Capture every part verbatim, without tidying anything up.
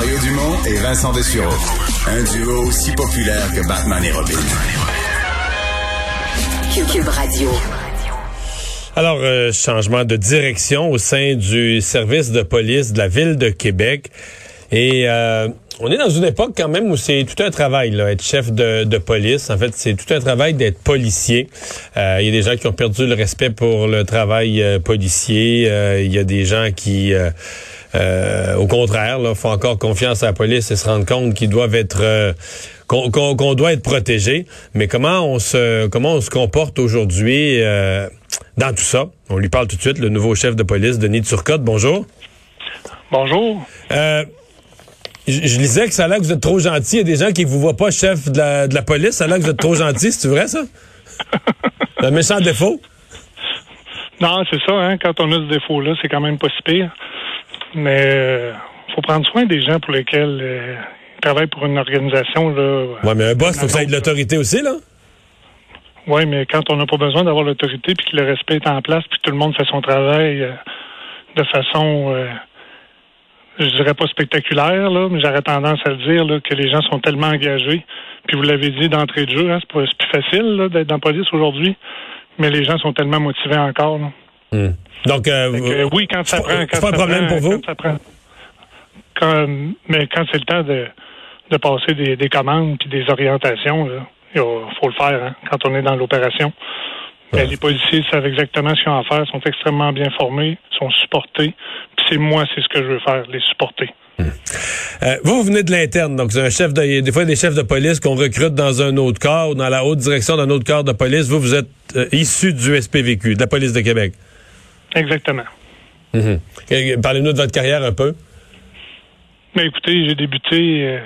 Mario Dumont et Vincent Dessureau. Un duo aussi populaire que Batman et Robin. Cube Radio. Alors, euh, changement de direction au sein du service de police de la Ville de Québec. Et euh, on est dans une époque quand même où c'est tout un travail, là, être chef de, de police. En fait, c'est tout un travail d'être policier. Euh, il y a des gens qui ont perdu le respect pour le travail euh, policier. Euh, il y a des gens qui, euh, euh, au contraire, là, font encore confiance à la police et se rendent compte qu'ils doivent être... Euh, qu'on, qu'on, qu'on doit être protégé. Mais comment on se comment on se comporte aujourd'hui euh, dans tout ça? On lui parle tout de suite, le nouveau chef de police, Denis Turcotte. Bonjour. Bonjour. Euh, je, je lisais que ça a l'air que vous êtes trop gentil. Il y a des gens qui vous voient pas chef de la, de la police. Ça a l'air que vous êtes trop gentil. C'est vrai, ça? Un méchant défaut? Non, c'est ça. Hein? Quand on a ce défaut-là, c'est quand même pas si pire. Mais euh, faut prendre soin des gens pour lesquels... Euh, travaille pour une organisation. Là. Oui, mais un boss, il faut que ça ait de l'autorité aussi, là? Oui, mais quand on n'a pas besoin d'avoir l'autorité, puis que le respect est en place, puis que tout le monde fait son travail euh, de façon, euh, je dirais pas spectaculaire, là, mais j'aurais tendance à le dire, là, que les gens sont tellement engagés. Puis vous l'avez dit d'entrée de jeu, hein, c'est, pas, c'est plus facile là, d'être dans la police aujourd'hui, mais les gens sont tellement motivés encore. Là. Hum. Donc, euh, que, oui, quand ça c'est prend... Quand c'est pas un problème prend, pour vous? Quand ça prend, quand, mais quand c'est le temps de... de passer des, des commandes puis des orientations, il faut le faire hein, quand on est dans l'opération. Ouais. Les policiers savent exactement ce qu'ils ont à faire, sont extrêmement bien formés, sont supportés. Puis c'est moi, c'est ce que je veux faire, les supporter. Hum. Euh, vous, vous venez de l'interne, donc c'est un chef de, des fois des chefs de police qu'on recrute dans un autre corps ou dans la haute direction d'un autre corps de police. Vous, vous êtes euh, issu du S P V Q, de la police de Québec. Exactement. Hum. Parlez-nous de votre carrière un peu. Mais écoutez, j'ai débuté euh,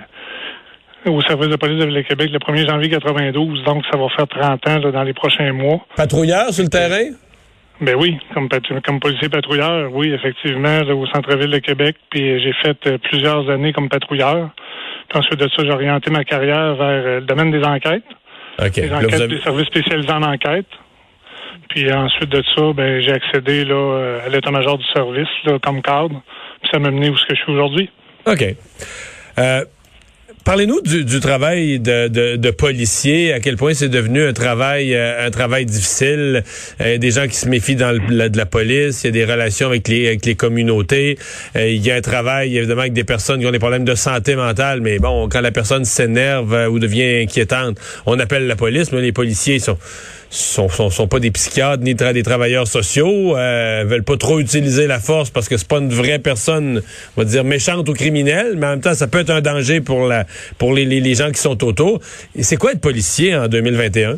au service de police de Ville de Québec le premier janvier quatre-vingt-douze, donc ça va faire trente ans là, dans les prochains mois. Patrouilleur sur le terrain? Ben oui, comme, comme policier patrouilleur, oui, effectivement, là, au centre-ville de Québec. Puis j'ai fait euh, plusieurs années comme patrouilleur. Puis ensuite de ça, j'ai orienté ma carrière vers euh, le domaine des enquêtes. OK. Les enquêtes, avez... des services spécialisés en enquête. Puis ensuite de ça, ben j'ai accédé là, à l'état-major du service là, comme cadre. Puis ça m'a mené où ce que je suis aujourd'hui. OK. Euh, parlez-nous du, du travail de, de, de policier, à quel point c'est devenu un travail euh, un travail difficile. Euh, des gens qui se méfient dans le, la, de la police, il y a des relations avec les, avec les communautés. Euh, il y a un travail, évidemment, avec des personnes qui ont des problèmes de santé mentale, mais bon, quand la personne s'énerve euh, ou devient inquiétante, on appelle la police, mais les policiers sont... Sont, sont, sont pas des psychiatres ni tra- des travailleurs sociaux, euh, veulent pas trop utiliser la force parce que c'est pas une vraie personne, on va dire, méchante ou criminelle, mais en même temps, ça peut être un danger pour la pour les, les, les gens qui sont autour. Et c'est quoi être policier en deux mille vingt et un?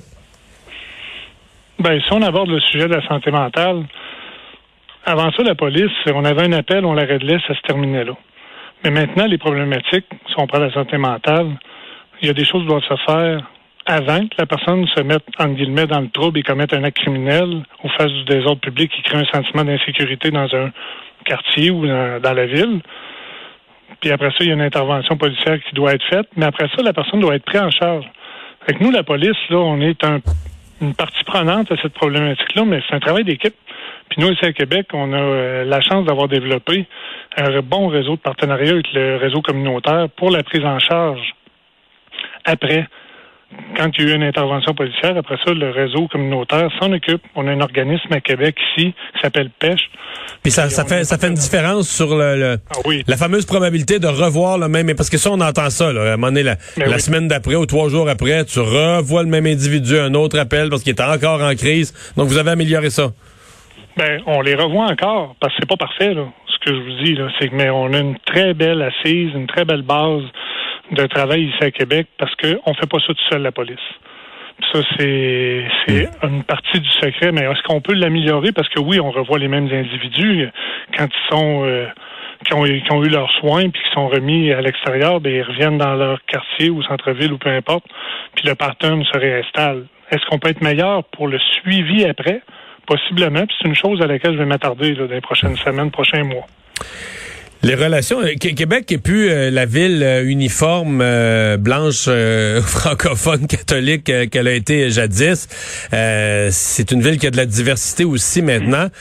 Ben, si on aborde le sujet de la santé mentale, avant ça, la police, on avait un appel, on la réglait, ça se terminait là. Mais maintenant, les problématiques, si on prend la santé mentale, il y a des choses qui doivent se faire avant que la personne se mette, entre guillemets, dans le trouble et commette un acte criminel au face du désordre public qui crée un sentiment d'insécurité dans un quartier ou dans, dans la ville. Puis après ça, il y a une intervention policière qui doit être faite, mais après ça, la personne doit être prise en charge. Fait que nous, la police, là, on est un, une partie prenante à cette problématique-là, mais c'est un travail d'équipe. Puis nous, ici à Québec, on a euh, la chance d'avoir développé un bon réseau de partenariat avec le réseau communautaire pour la prise en charge après. Quand il y a eu une intervention policière, après ça, le réseau communautaire s'en occupe. On a un organisme à Québec ici qui s'appelle Pêche. Puis ça, ça fait ça fait une différence sur le, le ah oui. la fameuse probabilité de revoir le même... Parce que ça, on entend ça. Là, à un moment donné, la, la oui. semaine d'après ou trois jours après, tu revois le même individu, un autre appel parce qu'il est encore en crise. Donc, vous avez amélioré ça. Ben, on les revoit encore parce que c'est pas parfait, là, ce que je vous dis. Là, c'est que mais on a une très belle assise, une très belle base de travail ici à Québec parce qu'on fait pas ça tout seul, la police. Puis ça, c'est c'est une partie du secret, mais est-ce qu'on peut l'améliorer? Parce que oui, on revoit les mêmes individus quand ils sont euh, qui ont, qui ont eu leurs soins puis qui sont remis à l'extérieur, ben ils reviennent dans leur quartier ou centre-ville ou peu importe, puis le pattern se réinstalle. Est-ce qu'on peut être meilleur pour le suivi après? Possiblement, puis c'est une chose à laquelle je vais m'attarder là, dans les prochaines semaines, prochains mois. Les relations... Québec n'est plus euh, la ville euh, uniforme, euh, blanche, euh, francophone, catholique euh, qu'elle a été jadis. Euh, c'est une ville qui a de la diversité aussi maintenant.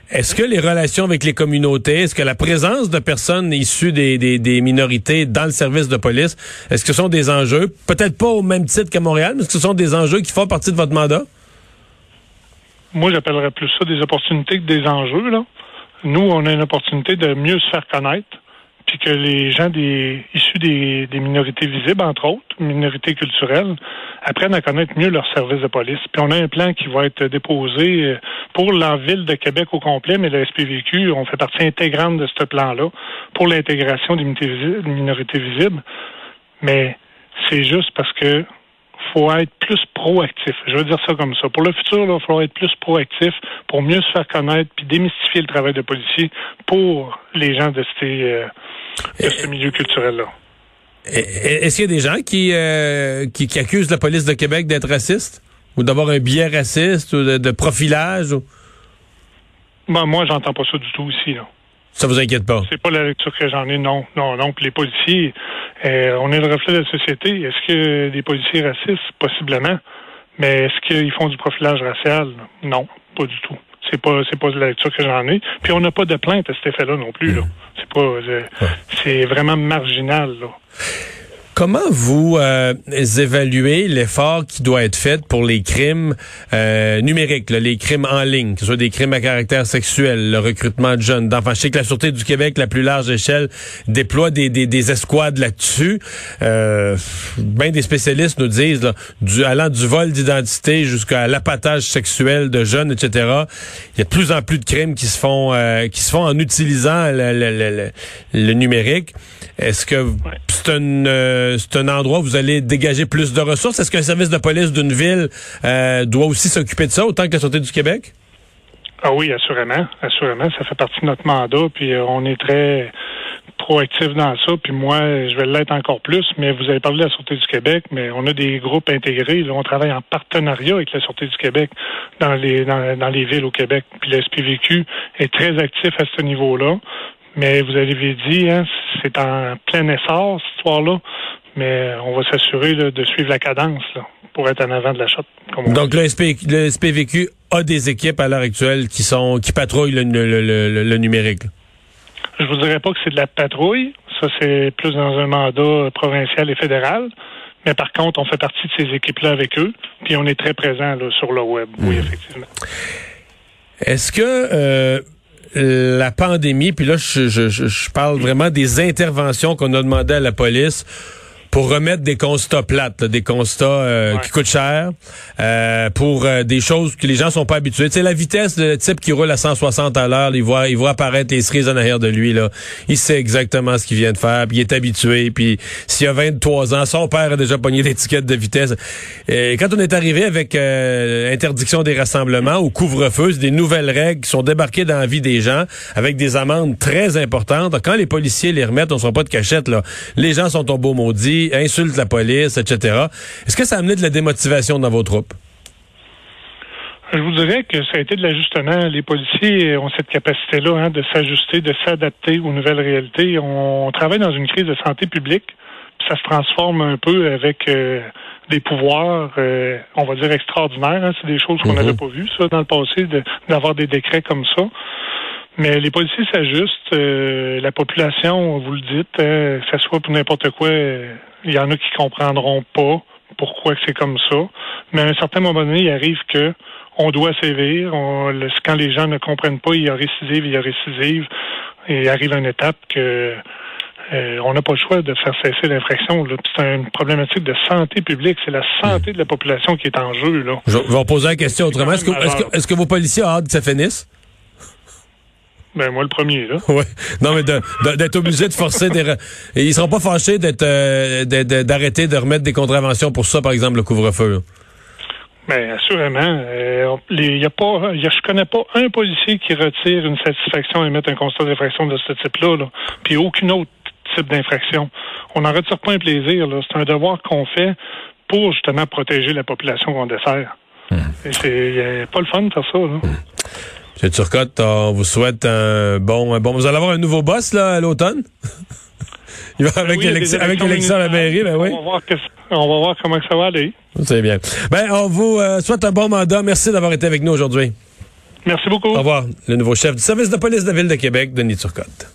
Est-ce que les relations avec les communautés, est-ce que la présence de personnes issues des, des, des minorités dans le service de police, est-ce que ce sont des enjeux, peut-être pas au même titre qu'à Montréal, mais est-ce que ce sont des enjeux qui font partie de votre mandat? Moi, j'appellerais plus ça des opportunités que des enjeux, là. Nous, on a une opportunité de mieux se faire connaître, puis que les gens des issus des, des minorités visibles, entre autres, minorités culturelles, apprennent à connaître mieux leur service de police. Puis on a un plan qui va être déposé pour la ville de Québec au complet, mais le S P V Q, on fait partie intégrante de ce plan-là pour l'intégration des minorités visibles. Mais c'est juste parce que faut être plus proactif. Je veux dire ça comme ça. Pour le futur, il faut être plus proactif pour mieux se faire connaître puis démystifier le travail de policier pour les gens de, ces, euh, de ce milieu culturel-là. Est-ce qu'il y a des gens qui, euh, qui, qui accusent la police de Québec d'être raciste ou d'avoir un biais raciste ou de, de profilage? Ou... Ben, moi, j'entends pas ça du tout ici, là. Ça vous inquiète pas? C'est pas la lecture que j'en ai, non. Non, non. Puis les policiers, euh, on est le reflet de la société. Est-ce que des policiers racistes? Possiblement. Mais est-ce qu'ils font du profilage racial? Non, pas du tout. C'est pas c'est pas la lecture que j'en ai. Puis on n'a pas de plainte à cet effet-là non plus, là. C'est pas euh, ouais. C'est vraiment marginal, là. Comment vous euh, évaluez l'effort qui doit être fait pour les crimes euh, numériques, là, les crimes en ligne, que ce soit des crimes à caractère sexuel, le recrutement de jeunes, d'enfants? Je sais que la Sûreté du Québec, la plus large échelle, déploie des, des, des escouades là-dessus. Euh, ben des spécialistes nous disent, là, du, allant du vol d'identité jusqu'à l'appâtage sexuel de jeunes, et cetera. Il y a de plus en plus de crimes qui se font euh, qui se font en utilisant le, le, le, le numérique. Est-ce que ouais. c'est une euh, c'est un endroit où vous allez dégager plus de ressources? Est-ce qu'un service de police d'une ville euh, doit aussi s'occuper de ça, autant que la Sûreté du Québec? Ah oui, assurément. Assurément, ça fait partie de notre mandat, puis euh, on est très proactif dans ça, puis moi, je vais l'être encore plus, mais vous avez parlé de la Sûreté du Québec, mais on a des groupes intégrés, là, on travaille en partenariat avec la Sûreté du Québec dans les dans, dans les villes au Québec, puis le S P V Q est très actif à ce niveau-là, mais vous avez dit, hein, c'est en plein essor, cette histoire-là, mais on va s'assurer là, de suivre la cadence là, pour être en avant de la shot. Donc le, S P, le S P V Q a des équipes à l'heure actuelle qui sont qui patrouillent le, le, le, le numérique. Je vous dirais pas que c'est de la patrouille, ça c'est plus dans un mandat provincial et fédéral. Mais par contre, on fait partie de ces équipes-là avec eux, puis on est très présent là, sur le web. Mmh. Oui, effectivement. Est-ce que euh, la pandémie, puis là, je, je, je parle vraiment des interventions qu'on a demandées à la police pour remettre des constats plates, là, des constats euh, ouais. qui coûtent cher, euh, pour euh, des choses que les gens sont pas habitués. Tu sais, la vitesse, le type qui roule à cent soixante à l'heure, il voit, il voit apparaître les cerises en arrière de lui, là. Il sait exactement ce qu'il vient de faire, puis il est habitué, puis s'il a vingt-trois ans, son père a déjà pogné l'étiquette de vitesse. Et quand on est arrivé avec euh, interdiction des rassemblements ou couvre-feu, c'est des nouvelles règles qui sont débarquées dans la vie des gens, avec des amendes très importantes. Quand les policiers les remettent, on ne sera pas de cachette, là. Les gens sont au beau maudit, insulte la police, et cetera. Est-ce que ça a amené de la démotivation dans vos troupes? Je vous dirais que ça a été de l'ajustement. Les policiers ont cette capacité-là hein, de s'ajuster, de s'adapter aux nouvelles réalités. On travaille dans une crise de santé publique, puis ça se transforme un peu avec euh, des pouvoirs, euh, on va dire, extraordinaires. Hein. C'est des choses qu'on n'avait mm-hmm. pas vues, ça, dans le passé, de, d'avoir des décrets comme ça. Mais les policiers s'ajustent. Euh, la population, vous le dites, euh, que ça soit pour n'importe quoi, il euh, y en a qui comprendront pas pourquoi c'est comme ça. Mais à un certain moment donné, il arrive que on doit sévir. On, le, quand les gens ne comprennent pas, il y a récidive, il y a récidive. Et il arrive une étape que euh, on n'a pas le choix de faire cesser l'infraction. Là. C'est une problématique de santé publique. C'est la santé de la population qui est en jeu. Là. Je vais vous poser la question autrement. Est-ce que, est-ce que, est-ce que vos policiers ont hâte que ça finisse? Ben moi le premier là. Ouais. Non mais de, de, d'être obligé de forcer des re... et ils seront pas fâchés d'être euh, de, de, d'arrêter de remettre des contraventions pour ça, par exemple le couvre-feu. Ben assurément, euh, il y a pas, y a, je connais pas un policier qui retire une satisfaction et mettre un constat d'infraction de ce type-là, là. Puis aucun autre type d'infraction. On n'en retire pas un plaisir. Là. C'est un devoir qu'on fait pour justement protéger la population qu'on dessert. Mmh. Et c'est y a pas le fun de faire ça. Là. Mmh. M. Turcotte, on vous souhaite un bon, un bon... Vous allez avoir un nouveau boss là à l'automne? Il va avec, oui, l'élection, avec l'élection à la mairie, ben oui. On va voir, que, on va voir comment ça va aller. C'est bien. Ben, on vous euh, souhaite un bon mandat. Merci d'avoir été avec nous aujourd'hui. Merci beaucoup. Au revoir. Le nouveau chef du service de police de la Ville de Québec, Denis Turcotte.